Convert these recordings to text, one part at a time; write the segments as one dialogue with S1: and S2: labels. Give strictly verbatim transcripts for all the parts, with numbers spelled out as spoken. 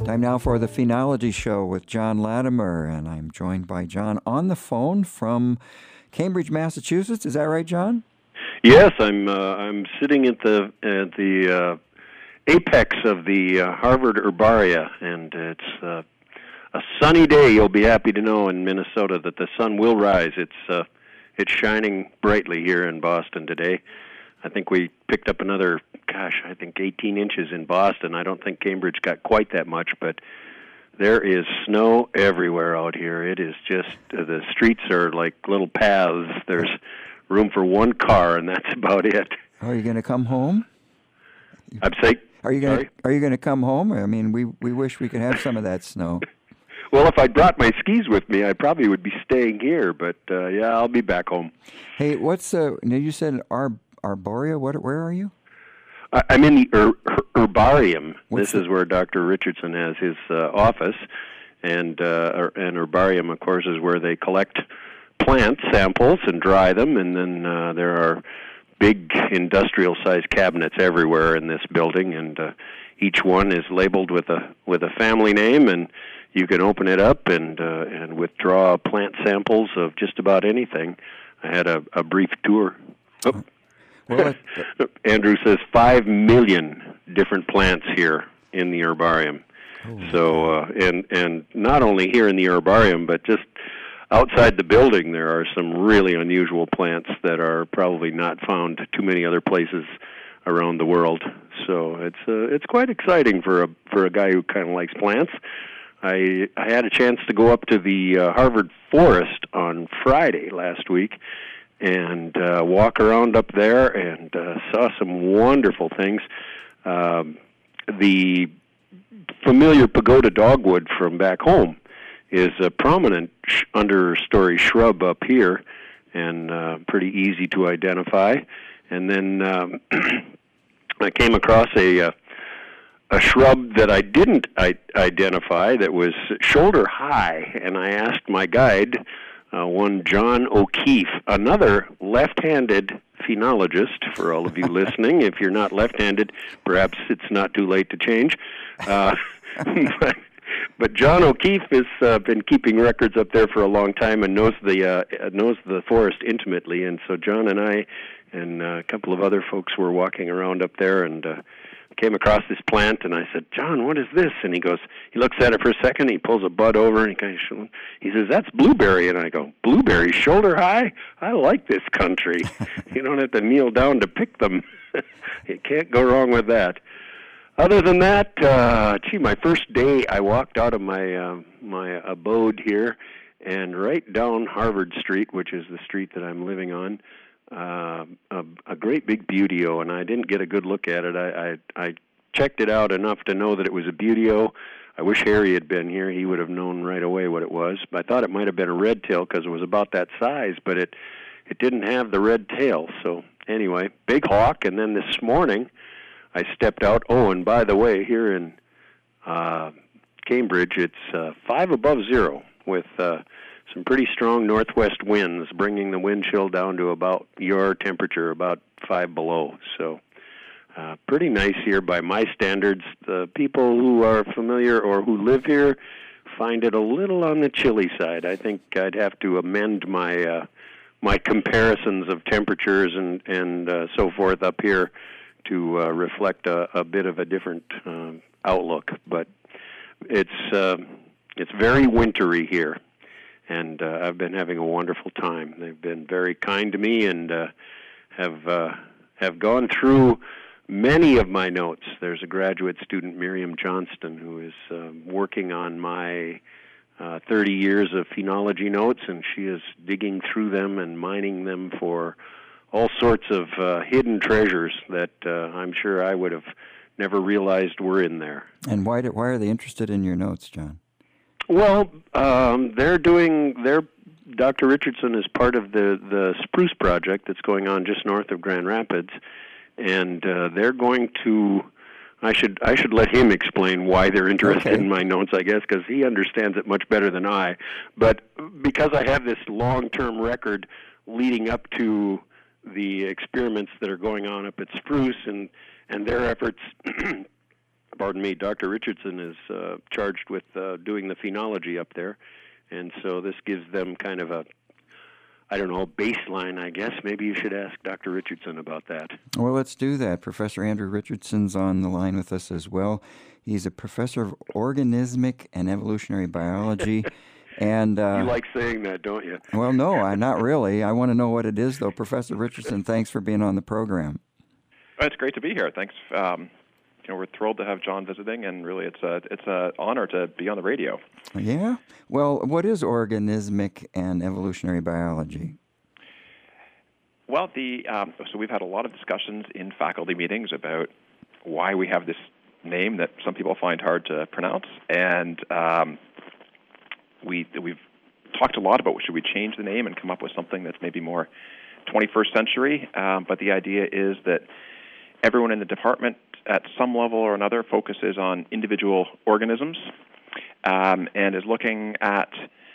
S1: Time now for the Phenology Show with John Latimer, and I'm joined by John on the phone from Cambridge, Massachusetts. Is that right, John?
S2: Yes, I'm. Uh, I'm sitting at the at the uh, apex of the uh, Harvard Herbaria, and it's uh, a sunny day. You'll be happy to know in Minnesota that the sun will rise. It's uh, it's shining brightly here in Boston today. I think we picked up another, gosh, I think eighteen inches in Boston. I don't think Cambridge got quite that much, but there is snow everywhere out here. It is just, uh, the streets are like little paths. There's room for one car, and that's about it.
S1: Are you going to come home?
S2: I'm saying,
S1: Are you going
S2: sorry?
S1: to Are you going to come home? I mean, we we wish we could have some of that snow.
S2: Well, if I brought my skis with me, I probably would be staying here. But uh, yeah, I'll be back home.
S1: Hey, what's uh? Now you said Ar- Arboria. What? Where are you?
S2: I- I'm in the her- her- herbarium.
S1: What's
S2: this
S1: the-
S2: is where Doctor Richardson has his uh, office, and uh, and herbarium, of course, is where they collect plant samples and dry them, and then uh, there are big industrial-sized cabinets everywhere in this building, and uh, each one is labeled with a with a family name, and you can open it up and uh, and withdraw plant samples of just about anything. I had a, a brief tour. Oh.
S1: Well, it,
S2: Andrew says five million different plants here in the herbarium.
S1: Oh,
S2: so, uh, and and not only here in the herbarium, but just outside the building, there are some really unusual plants that are probably not found too many other places around the world. So it's uh, it's quite exciting for a for a guy who kind of likes plants. I I had a chance to go up to the uh, Harvard Forest on Friday last week and uh, walk around up there, and uh, saw some wonderful things. Um, the familiar pagoda dogwood from back home is a prominent sh- understory shrub up here, and uh, pretty easy to identify. And then um, I came across a uh, a shrub that I didn't I- identify that was shoulder high, and I asked my guide, Uh, one John O'Keefe, another left-handed phenologist, for all of you listening. If you're not left-handed, perhaps it's not too late to change. Uh, but, but John O'Keefe has uh, been keeping records up there for a long time and knows the uh, knows the forest intimately. And so John and I and uh, a couple of other folks were walking around up there, and uh, came across this plant, and I said, "John, what is this?" And he goes, he looks at it for a second, he pulls a bud over, and he kind of, he says, "That's blueberry." And I go, "Blueberry, shoulder high? I like this country. You don't have to kneel down to pick them." You can't go wrong with that. Other than that, uh, gee, my first day, I walked out of my uh, my abode here, and right down Harvard Street, which is the street that I'm living on, Uh, a, a great big buteo, and I didn't get a good look at it. I, I I checked it out enough to know that it was a buteo. I wish Harry had been here. He would have known right away what it was. I thought it might have been a red tail because it was about that size, but it it didn't have the red tail. So anyway, big hawk. And then this morning, I stepped out. Oh, and by the way, here in uh, Cambridge, it's uh, five above zero with uh, some pretty strong northwest winds, bringing the wind chill down to about your temperature, about five below. So uh, pretty nice here by my standards. The people who are familiar or who live here find it a little on the chilly side. I think I'd have to amend my uh, my comparisons of temperatures and, and uh, so forth up here to uh, reflect a, a bit of a different uh, outlook. But it's uh, it's very wintry here. And uh, I've been having a wonderful time. They've been very kind to me, and uh, have uh, have gone through many of my notes. There's a graduate student, Miriam Johnston, who is uh, working on my uh, thirty years of phenology notes, and she is digging through them and mining them for all sorts of uh, hidden treasures that uh, I'm sure I would have never realized were in there.
S1: And why do, why are they interested in your notes, John?
S2: Well, um, they're doing, they're, Doctor Richardson is part of the, the Spruce Project that's going on just north of Grand Rapids, and uh, they're going to, I should I should let him explain why they're interested
S1: Okay.
S2: in my notes, I guess, because he understands it much better than I. But because I have this long-term record leading up to the experiments that are going on up at Spruce and, and their efforts pardon me, Doctor Richardson is uh, charged with uh, doing the phenology up there, and so this gives them kind of a, I don't know, baseline, I guess. Maybe you should ask Doctor Richardson about that.
S1: Well, let's do that. Professor Andrew Richardson's on the line with us as well. He's a professor of organismic and evolutionary biology. And uh,
S2: you like saying that, don't you?
S1: Well, no, I not really. I want to know what it is, though. Professor Richardson, thanks for being on the program.
S3: Well, it's great to be here. Thanks. Um, you know, we're thrilled to have John visiting, and really, it's a it's an honor to be on the radio.
S1: Yeah. Well, what is organismic and evolutionary biology?
S3: Well, the um, so we've had a lot of discussions in faculty meetings about why we have this name that some people find hard to pronounce, and um, we we've talked a lot about should we change the name and come up with something that's maybe more twenty-first century. Um, but the idea is that everyone in the department, at some level or another, focuses on individual organisms um, and is looking at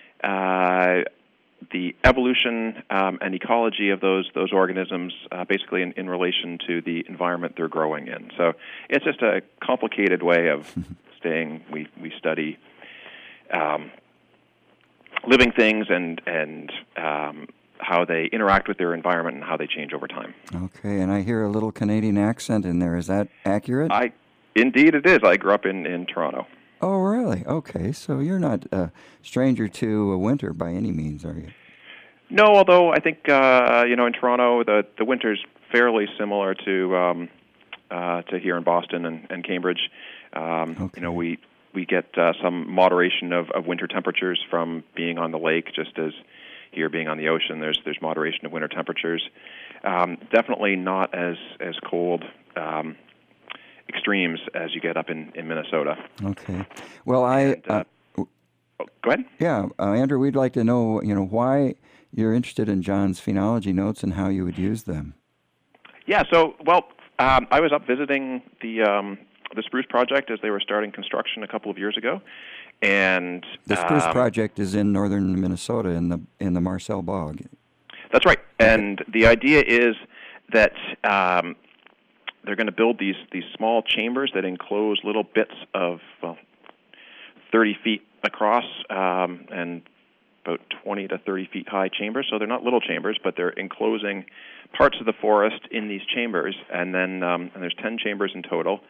S3: uh, the evolution um, and ecology of those those organisms, uh, basically in, in relation to the environment they're growing in. So it's just a complicated way of saying we we study um, living things and and um, how they interact with their environment and how they change over time.
S1: Okay, and I hear a little Canadian accent in there. Is that accurate?
S3: I, indeed it is. I grew up in, in Toronto.
S1: Oh, really? Okay, so you're not a stranger to a winter by any means, are you?
S3: No, although I think, uh, you know, in Toronto, the, the winter's fairly similar to um, uh, to here in Boston and, and Cambridge. Um,
S1: okay.
S3: You know, we we get uh, some moderation of, of winter temperatures from being on the lake, just as here being on the ocean, there's there's moderation of winter temperatures. Um, definitely not as, as cold um, extremes as you get up in, in Minnesota.
S1: Okay. Well, I...
S3: And, uh,
S1: uh,
S3: oh, go ahead.
S1: Yeah, uh, Andrew, we'd like to know, you know, why you're interested in John's phenology notes and how you would use them.
S3: Yeah, so, well, um, I was up visiting the um, the Spruce Project as they were starting construction a couple of years ago. And
S1: the Spruce
S3: um,
S1: Project is in northern Minnesota in the in the Marcel Bog.
S3: That's right. And the idea is that um, they're going to build these these small chambers that enclose little bits of well, thirty feet across um, and about twenty to thirty feet high chambers. So they're not little chambers, but they're enclosing parts of the forest in these chambers. And then um, and there's ten chambers in total.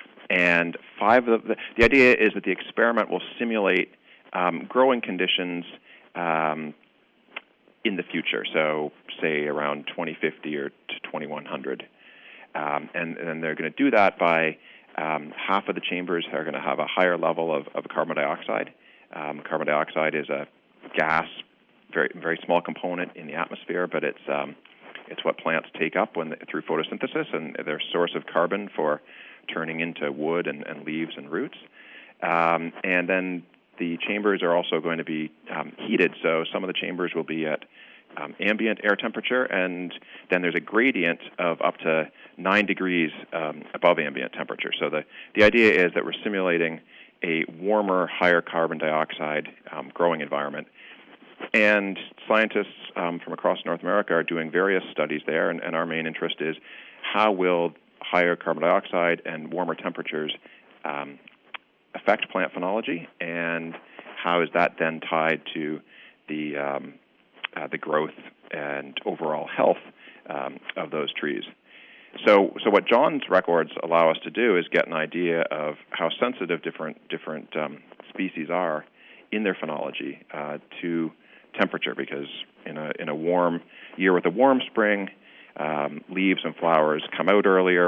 S3: And five of the, the idea is that the experiment will simulate um, growing conditions um, in the future, so say around twenty fifty or twenty-one hundred. Um, and, and they're going to do that by um, half of the chambers are going to have a higher level of, of carbon dioxide. Um, carbon dioxide is a gas, very very small component in the atmosphere, but it's um, it's what plants take up when through photosynthesis, and their source of carbon for turning into wood and, and leaves and roots. Um, and then the chambers are also going to be um, heated, so some of the chambers will be at um, ambient air temperature, and then there's a gradient of up to nine degrees um, above ambient temperature. So the, the idea is that we're simulating a warmer, higher carbon dioxide um, growing environment. And scientists um, from across North America are doing various studies there, and, and our main interest is how will higher carbon dioxide and warmer temperatures um, affect plant phenology, and how is that then tied to the um, uh, the growth and overall health um, of those trees. So, so what John's records allow us to do is get an idea of how sensitive different different um, species are in their phenology uh, to temperature, because in a in a warm year with a warm spring, Um, leaves and flowers come out earlier,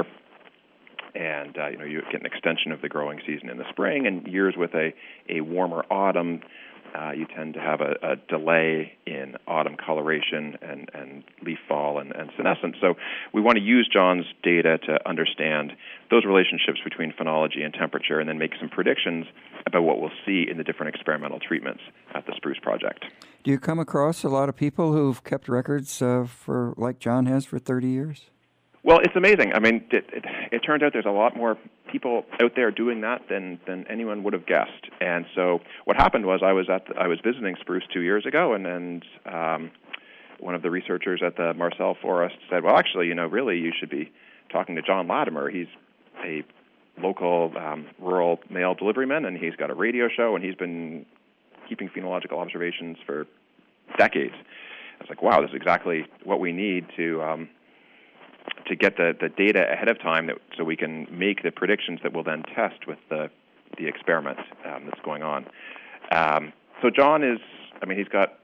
S3: and uh, you know you get an extension of the growing season in the spring. And years with a, a warmer autumn, uh, you tend to have a, a delay in autumn coloration and, and leaf fall and, and senescence. So we want to use John's data to understand those relationships between phenology and temperature, and then make some predictions about what we'll see in the different experimental treatments at the Spruce Project.
S1: Do you come across a lot of people who've kept records uh, for, like John has, for thirty years?
S3: Well, it's amazing. I mean, it, it, it turns out there's a lot more people out there doing that than, than anyone would have guessed. And so what happened was I was at the, I was visiting Spruce two years ago, and, and um, one of the researchers at the Marcel Forest said, well, actually, you know, really you should be talking to John Latimer. He's a local um, rural mail deliveryman, and he's got a radio show, and he's been keeping phenological observations for decades. I was like, wow, this is exactly what we need to um, to get the, the data ahead of time, that, so we can make the predictions that we'll then test with the the experiment um, that's going on. Um, so John is, I mean, he's got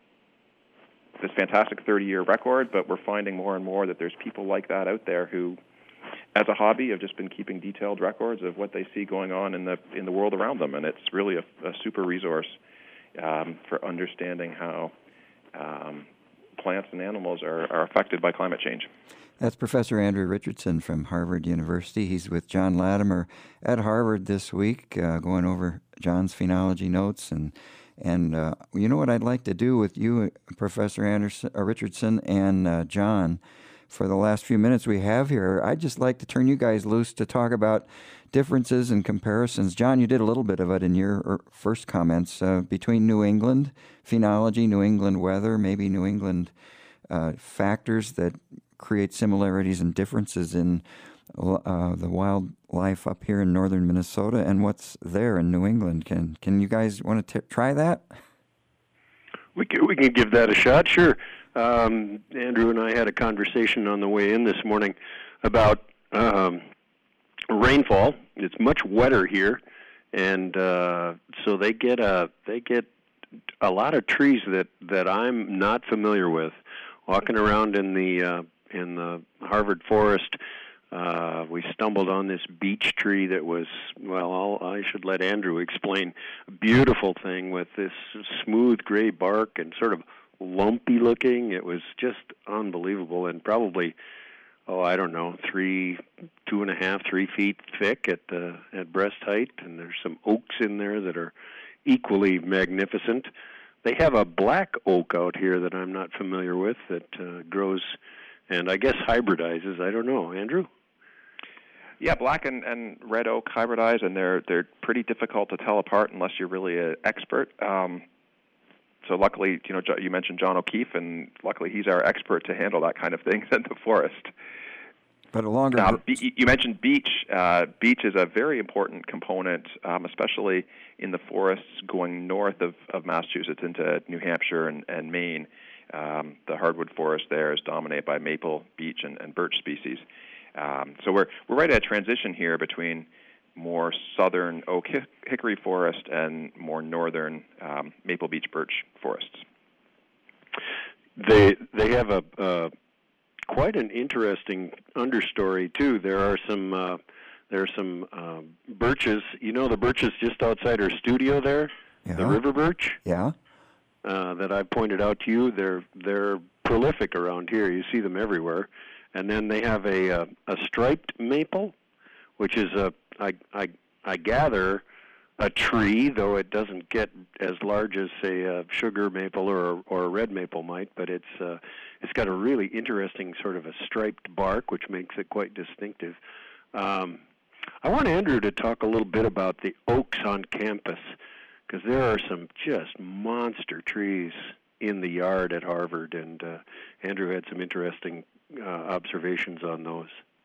S3: this fantastic thirty-year record, but we're finding more and more that there's people like that out there who, as a hobby, have just been keeping detailed records of what they see going on in the in the world around them, and it's really a, a super resource um, for understanding how um, plants and animals are, are affected by climate change.
S1: That's Professor Andrew Richardson from Harvard University. He's with John Latimer at Harvard this week, uh, going over John's phenology notes. And and uh, you know what I'd like to do with you, Professor Anderson, uh, Richardson, and uh, John, for the last few minutes we have here, I'd just like to turn you guys loose to talk about differences and comparisons. John, you did a little bit of it in your first comments uh, between New England phenology, New England weather, maybe New England uh, factors that create similarities and differences in uh, the wildlife up here in northern Minnesota and what's there in New England. Can can you guys want to t- try that?
S2: We can, we can give that a shot, sure. Um, Andrew and I had a conversation on the way in this morning about um, rainfall. It's much wetter here, and uh, so they get a they get a lot of trees that, that I'm not familiar with. Walking around in the uh, in the Harvard forest, uh, we stumbled on this beech tree that was, well, I'll, I should let Andrew explain. A beautiful thing with this smooth gray bark and sort of lumpy looking. It was just unbelievable, and probably, oh, I don't know, three, two and a half, three feet thick at the at breast height. And there's some oaks in there that are equally magnificent. They have a black oak out here that I'm not familiar with that uh, grows, and I guess hybridizes. I don't know, Andrew.
S3: Yeah, black and, and red oak hybridize, and they're they're pretty difficult to tell apart unless you're really an expert. Um, so luckily, you know, you mentioned John O'Keefe, and luckily he's our expert to handle that kind of thing in the forest.
S1: But a longer.
S3: Um, you mentioned beech. Uh, beech is a very important component, um, especially in the forests going north of, of Massachusetts into New Hampshire and, and Maine. Um, the hardwood forest there is dominated by maple, beech, and, and birch species. Um, so we're we're right at a transition here between more southern oak hickory forest and more northern um, maple, beech, birch forests.
S2: They they have a uh, quite an interesting understory too. There are some uh, there are some uh, birches. You know the birches just outside our studio there,
S1: yeah.
S2: The river birch.
S1: Yeah.
S2: Uh, that I pointed out to you. They're they're prolific around here. You see them everywhere. And then they have a a, a striped maple, which is a I I I gather a tree, though it doesn't get as large as say a sugar maple or or a red maple might. But it's uh, it's got a really interesting sort of a striped bark, which makes it quite distinctive. Um, I want Andrew to talk a little bit about the oaks on campus, because there are some just monster trees in the yard at Harvard, and uh, Andrew had some interesting uh, observations on those.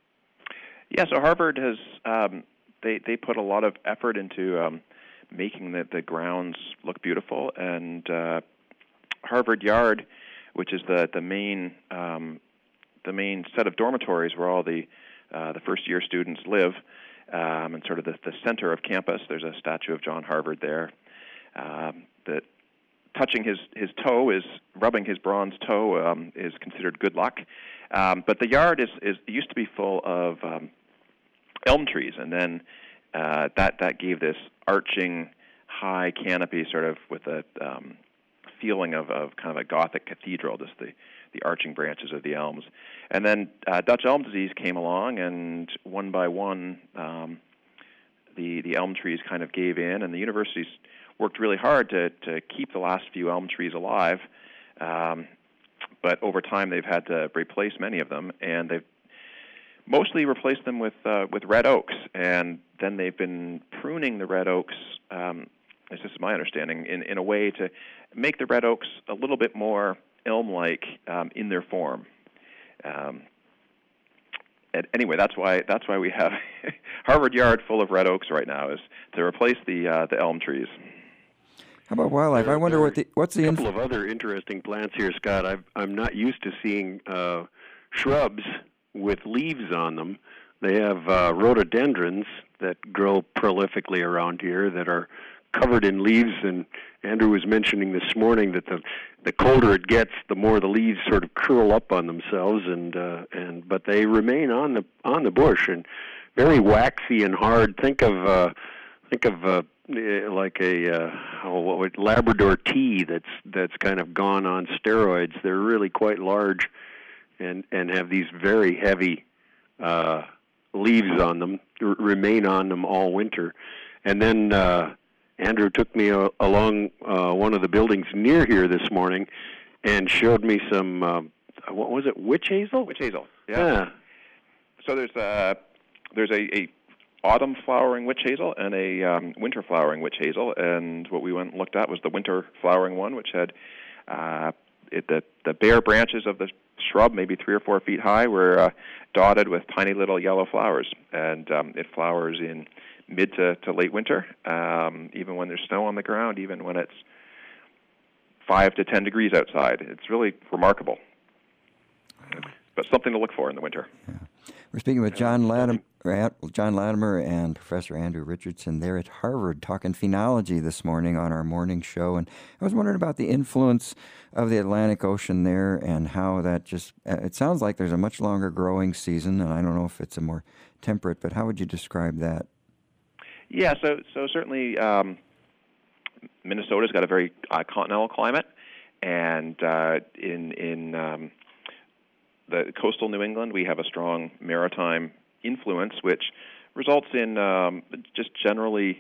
S3: Yeah, so Harvard has um, they they put a lot of effort into um, making the, the grounds look beautiful, and uh, Harvard Yard, which is the the main um, the main set of dormitories where all the uh, the first year students live, um, and sort of the, the center of campus. There's a statue of John Harvard there. Um, that touching his, his toe is rubbing his bronze toe um, is considered good luck. Um, but the yard is, is used to be full of um, elm trees, and then uh, that that gave this arching high canopy, sort of with a um, feeling of, of kind of a Gothic cathedral, just the, the arching branches of the elms. And then uh, Dutch elm disease came along, and one by one, um, the the elm trees kind of gave in, and the university's worked really hard to, to keep the last few elm trees alive, um, but over time they've had to replace many of them, and they've mostly replaced them with uh, with red oaks, and then they've been pruning the red oaks, um, this is my understanding, in, in a way to make the red oaks a little bit more elm-like um, in their form. Um, and anyway, that's why that's why we have Harvard Yard full of red oaks right now, is to replace the uh, the elm trees.
S1: How about wildlife? I wonder what the what's the
S2: a
S1: inf-
S2: couple of other interesting plants here, Scott. I've, I'm not used to seeing uh, shrubs with leaves on them. They have uh, rhododendrons that grow prolifically around here that are covered in leaves, and Andrew was mentioning this morning that the the colder it gets, the more the leaves sort of curl up on themselves, and uh, and but they remain on the on the bush and very waxy and hard. Think of uh, think of uh, like a uh, oh, what would, Labrador tea that's that's kind of gone on steroids. They're really quite large, and and have these very heavy uh, leaves on them. R- remain on them all winter, and then. Uh, Andrew took me uh, along uh, one of the buildings near here this morning and showed me some, uh, what was it, witch hazel?
S3: Witch hazel, yeah.
S2: yeah.
S3: So there's a, there's a, a autumn flowering witch hazel and a um, winter flowering witch hazel, and what we went and looked at was the winter flowering one, which had uh, it, the, the bare branches of the shrub, maybe three or four feet high, were uh, dotted with tiny little yellow flowers, and um, it flowers in mid to, to late winter, um, even when there's snow on the ground, even when it's five to ten degrees outside. It's really remarkable, but something to look for in the winter.
S1: Yeah. We're speaking with John Latimer, John Latimer and Professor Andrew Richardson there at Harvard, talking phenology this morning on our morning show. And I was wondering about the influence of the Atlantic Ocean there and how that just, it sounds like there's a much longer growing season, and I don't know if it's a more temperate, but how would you describe that?
S3: Yeah, so so certainly um, Minnesota's got a very uh, continental climate, and uh, in in um, the coastal New England we have a strong maritime influence, which results in um, just generally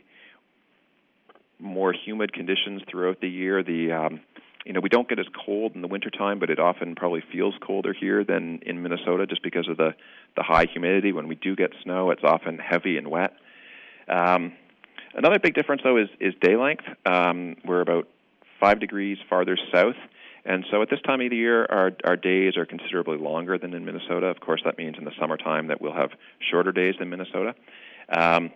S3: more humid conditions throughout the year. The um, you know we don't get as cold in the wintertime, but it often probably feels colder here than in Minnesota just because of the the high humidity. When we do get snow, it's often heavy and wet. Um, another big difference, though, is, is day length. Um, we're about five degrees farther south, and so at this time of the year, our, our days are considerably longer than in Minnesota. Of course, that means in the summertime that we'll have shorter days than Minnesota. Um,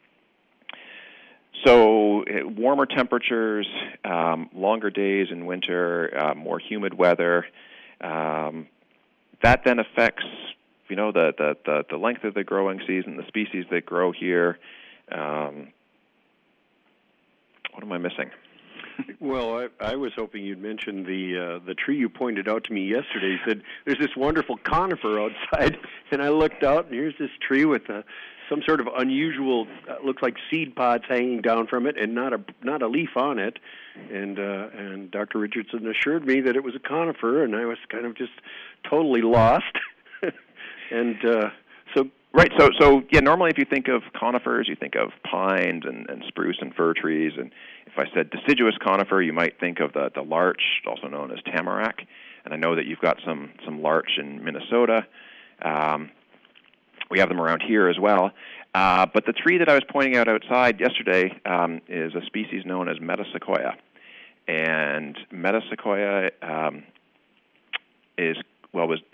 S3: so uh, warmer temperatures, um, longer days in winter, uh, more humid weather. Um, that then affects, you know, the, the, the, the length of the growing season, the species that grow here. Um, what am I missing?
S2: Well, I, I was hoping you'd mention the uh, the tree you pointed out to me yesterday. You said there's this wonderful conifer outside, and I looked out, and here's this tree with a, some sort of unusual, uh, looks like seed pods hanging down from it, and not a not a leaf on it. And uh, and Doctor Richardson assured me that it was a conifer, and I was kind of just totally lost. and uh, so.
S3: Right, so so yeah. Normally, if you think of conifers, you think of pines and, and spruce and fir trees. And if I said deciduous conifer, you might think of the, the larch, also known as tamarack. And I know that you've got some some larch in Minnesota. Um, we have them around here as well. Uh, but the tree that I was pointing out outside yesterday um, is a species known as metasequoia. And metasequoia um, is well was.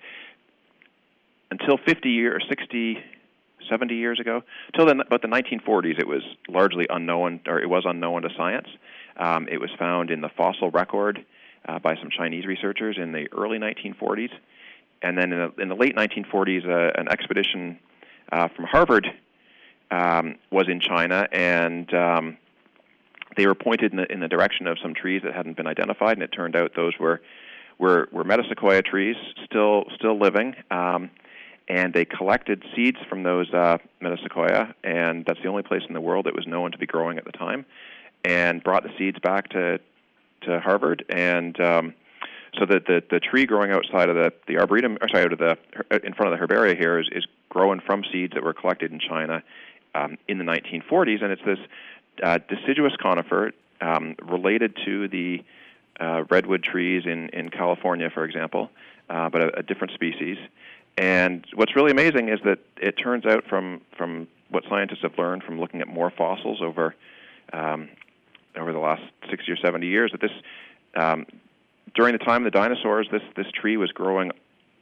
S3: Until fifty years, or sixty, seventy years ago, till then, about the nineteen forties, it was largely unknown, or it was unknown to science. Um, it was found in the fossil record uh, by some Chinese researchers in the early nineteen forties, and then in the, in the late nineteen forties, uh, an expedition uh, from Harvard um, was in China, and um, they were pointed in the, in the direction of some trees that hadn't been identified, and it turned out those were were, were metasequoia trees, still still living. Um, And they collected seeds from those uh, metasequoia, and that's the only place in the world it was known to be growing at the time, and brought the seeds back to to Harvard. And um, so the, the the tree growing outside of the the arboretum, or sorry, out of the in front of the herbaria here is, is growing from seeds that were collected in China um, in the nineteen forties, and it's this uh, deciduous conifer um, related to the uh, redwood trees in in California, for example, uh, but a, a different species. And what's really amazing is that it turns out from, from what scientists have learned from looking at more fossils over um, over the last sixty or seventy years that this um, during the time of the dinosaurs, this this tree was growing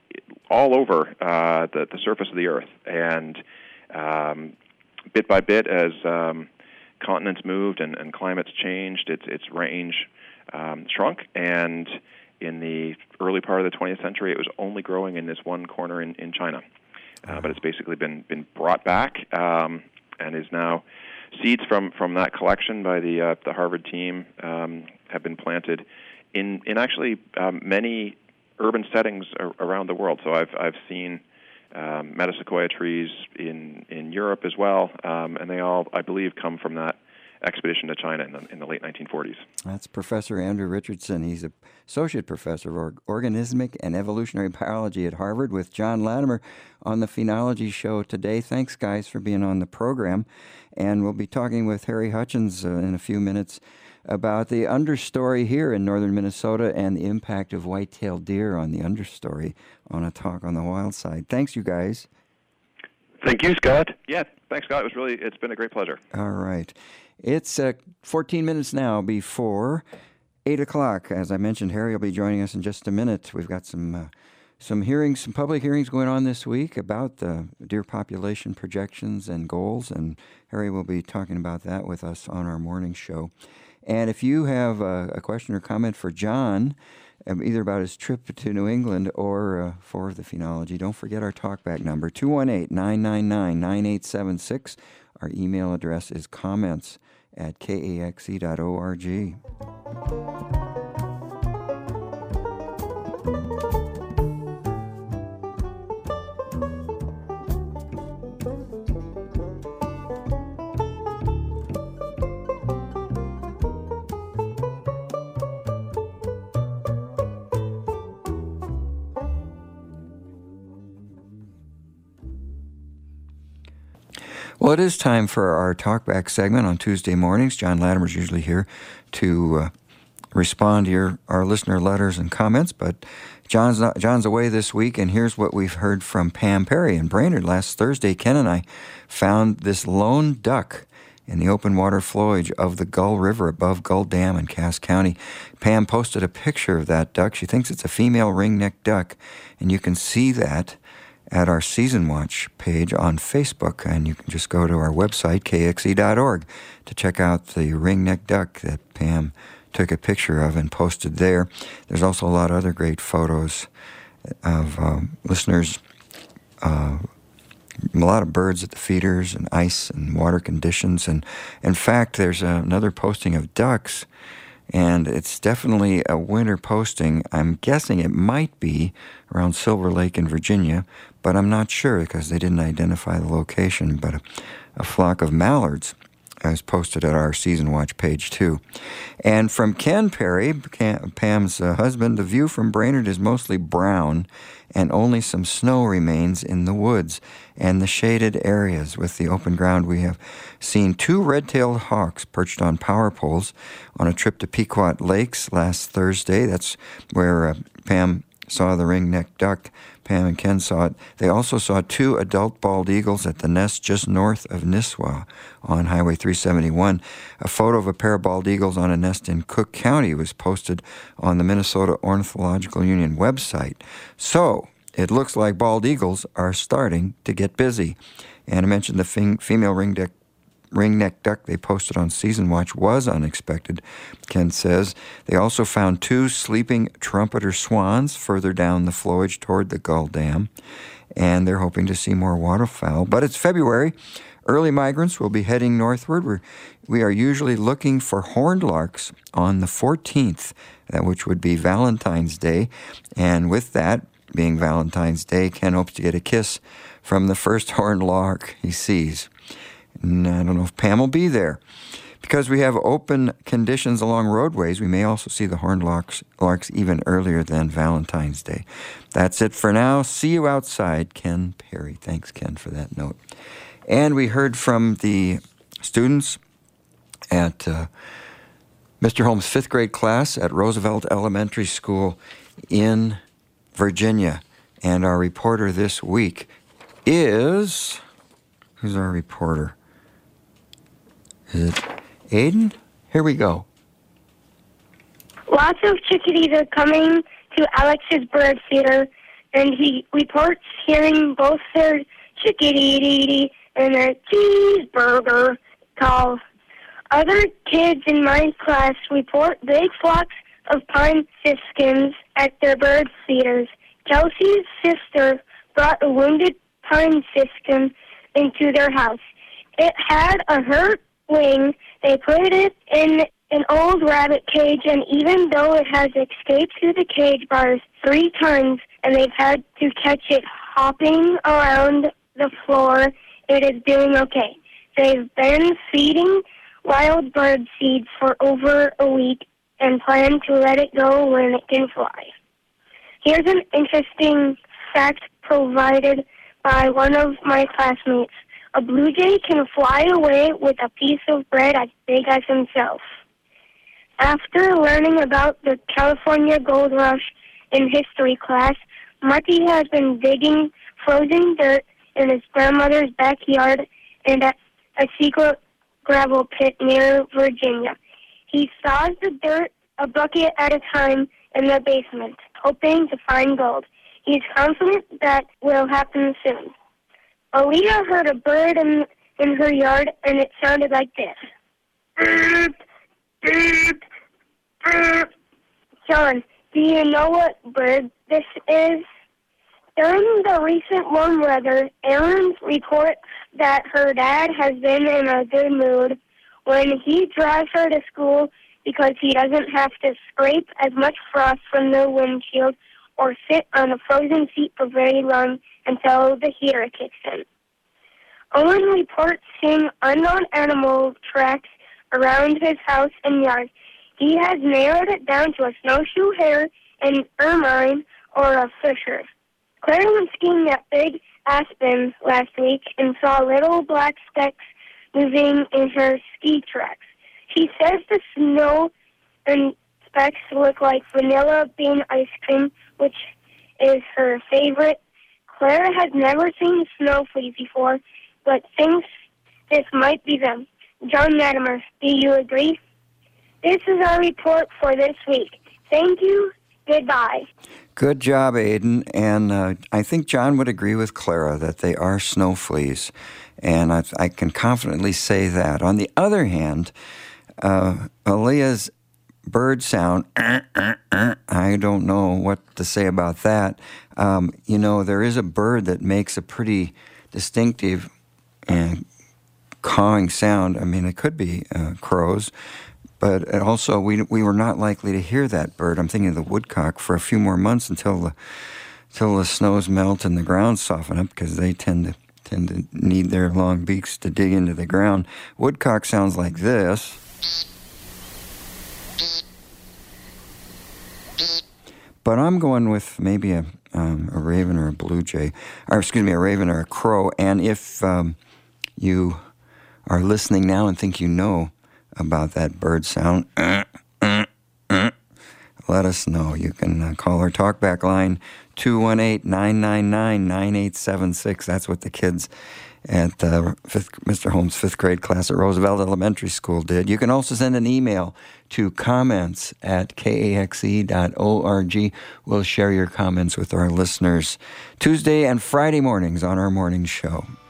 S3: all over uh, the, the surface of the Earth. And um, bit by bit, as um, continents moved and, and climates changed, its its range um, shrunk. And in the early part of the twentieth century, it was only growing in this one corner in, in China. Uh, but it's basically been, been brought back um, and is now seeds from, from that collection by the uh, the Harvard team um, have been planted in in actually um, many urban settings ar- around the world. So I've I've seen um, metasequoia trees in in Europe as well, um, and they all, I believe, come from that expedition to China in the, in the late nineteen forties.
S1: That's Professor Andrew Richardson. He's an associate professor of organismic and evolutionary biology at Harvard with John Latimer on the Phenology Show today. Thanks, guys, for being on the program. And we'll be talking with Harry Hutchins uh, in a few minutes about the understory here in northern Minnesota and the impact of white-tailed deer on the understory on a talk on the wild side. Thanks, you guys.
S2: Thank you, Scott.
S3: Yeah, thanks, Scott. It was really, it's been a great pleasure.
S1: All right. It's uh, fourteen minutes now before eight o'clock. As I mentioned, Harry will be joining us in just a minute. We've got some uh, some hearings, some public hearings going on this week about the deer population projections and goals, and Harry will be talking about that with us on our morning show. And if you have a, a question or comment for John, um, either about his trip to New England or uh, for the Phenology, don't forget our talkback number, two one eight, nine nine nine, nine eight seven six. Our email address is comments at k a x e dot org. Well, it is time for our talkback segment on Tuesday mornings. John Latimer's usually here to uh, respond to your, our listener letters and comments, but John's not, John's away this week, and here's what we've heard from Pam Perry in Brainerd. Last Thursday, Ken and I found this lone duck in the open water flowage of the Gull River above Gull Dam in Cass County. Pam posted a picture of that duck. She thinks it's a female ring-necked duck, and you can see that at our Season Watch page on Facebook, and you can just go to our website, k x e dot org, to check out the ring-necked duck that Pam took a picture of and posted there. There's also a lot of other great photos of um, listeners, uh, a lot of birds at the feeders and ice and water conditions. And in fact, there's another posting of ducks, and it's definitely a winter posting. I'm guessing it might be around Silver Lake in Virginia, but I'm not sure because they didn't identify the location. But a, a flock of mallards is posted at our Season Watch page, too. And from Ken Perry, Pam's uh, husband, the view from Brainerd is mostly brown, and only some snow remains in the woods and the shaded areas. With the open ground, we have seen two red-tailed hawks perched on power poles on a trip to Pequot Lakes last Thursday. That's where uh, Pam saw the ring-necked duck. Pam and Ken saw it. They also saw two adult bald eagles at the nest just north of Nisswa on Highway three seventy-one. A photo of a pair of bald eagles on a nest in Cook County was posted on the Minnesota Ornithological Union website. So it looks like bald eagles are starting to get busy. And I mentioned the fem- female ring-necked ring-necked duck they posted on Season Watch was unexpected, Ken says. They also found two sleeping trumpeter swans further down the flowage toward the Gull Dam, and they're hoping to see more waterfowl. But it's February. Early migrants will be heading northward. We're, we are usually looking for horned larks on the fourteenth, which would be Valentine's Day. And with that being Valentine's Day, Ken hopes to get a kiss from the first horned lark he sees. And I don't know if Pam will be there. Because we have open conditions along roadways, we may also see the horned larks, larks even earlier than Valentine's Day. That's it for now. See you outside, Ken Perry. Thanks, Ken, for that note. And we heard from the students at uh, Mister Holmes' fifth grade class at Roosevelt Elementary School in Virginia. And our reporter this week is... Who's our reporter? Is it Aiden? Here we go.
S4: Lots of chickadees are coming to Alex's bird feeder and he reports hearing both their chickadee and their cheeseburger calls. Other kids in my class report big flocks of pine siskins at their bird feeders. Chelsea's sister brought a wounded pine siskin into their house. It had a hurt wing. They put it in an old rabbit cage, and even though it has escaped through the cage bars three times and they've had to catch it hopping around the floor, it is doing okay. They've been feeding wild bird seeds for over a week and plan to let it go when it can fly. Here's an interesting fact provided by one of my classmates. A blue jay can fly away with a piece of bread as big as himself. After learning about the California Gold Rush in history class, Marty has been digging frozen dirt in his grandmother's backyard and at a secret gravel pit near Virginia. He saws the dirt a bucket at a time in the basement, hoping to find gold. He's confident that will happen soon. Aaliyah heard a bird in, in her yard, and it sounded like this. Beep, beep, beep. John, do you know what bird this is? During the recent warm weather, Erin reports that her dad has been in a good mood when he drives her to school because he doesn't have to scrape as much frost from the windshield or sit on a frozen seat for very long until the heater kicks in. Owen reports seeing unknown animal tracks around his house and yard. He has narrowed it down to a snowshoe hare, an ermine, or a fisher. Claire went skiing at Big Aspen last week and saw little black specks moving in her ski tracks. She says the snow and specks look like vanilla bean ice cream, which is her favorite. Claire has never seen snow fleas before, but thinks this might be them. John Latimer, do you agree? This is our report for this week. Thank you. Goodbye.
S1: Good job, Aiden. And uh, I think John would agree with Clara that they are snow fleas. And I, I can confidently say that. On the other hand, uh, Aaliyah's bird sound, uh, uh, uh, I don't know what to say about that. Um, you know, there is a bird that makes a pretty distinctive and cawing sound. I mean, it could be uh, crows. But also, we we were not likely to hear that bird. I'm thinking of the woodcock for a few more months until the until the snows melt and the ground soften up, because they tend to tend to need their long beaks to dig into the ground. Woodcock sounds like this. But I'm going with maybe a um, a raven or a blue jay, or excuse me, a raven or a crow. And if um, you are listening now and think you know about that bird sound, uh, uh, uh, let us know. You can uh, call our talkback line, two one eight, nine nine nine, nine eight seven six. That's what the kids at uh, fifth, Mister Holmes' fifth grade class at Roosevelt Elementary School did. You can also send an email to comments at k a x e dot org. We'll share your comments with our listeners Tuesday and Friday mornings on our morning show.